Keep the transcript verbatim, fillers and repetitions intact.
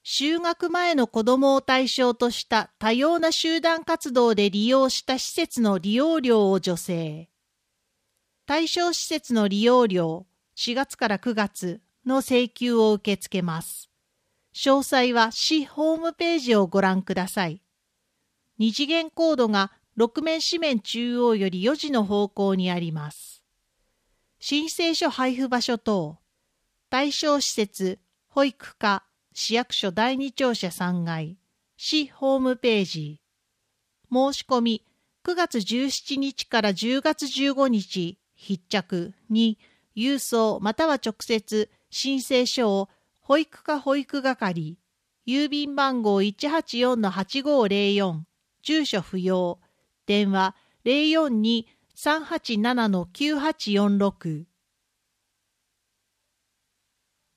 就学前の子どもを対象とした多様な集団活動で利用した施設の利用料を助成。対象施設の利用料しがつからくがつの請求を受け付けます。詳細は市ホームページをご覧ください。二次元コードがろく面四面中央よりよじの方向にあります。申請書配布場所等、対象施設、保育課、市役所だいに庁舎さんがい、市ホームページ。申し込み、くがつじゅうしちにちからじゅうがつじゅうごにち、必着に、郵送または直接、申請書を保育課保育係、郵便番号 いちはちよんのはちごーぜろよん、住所不要、電話 ゼロよんに さんはちななのきゅうはちよんろく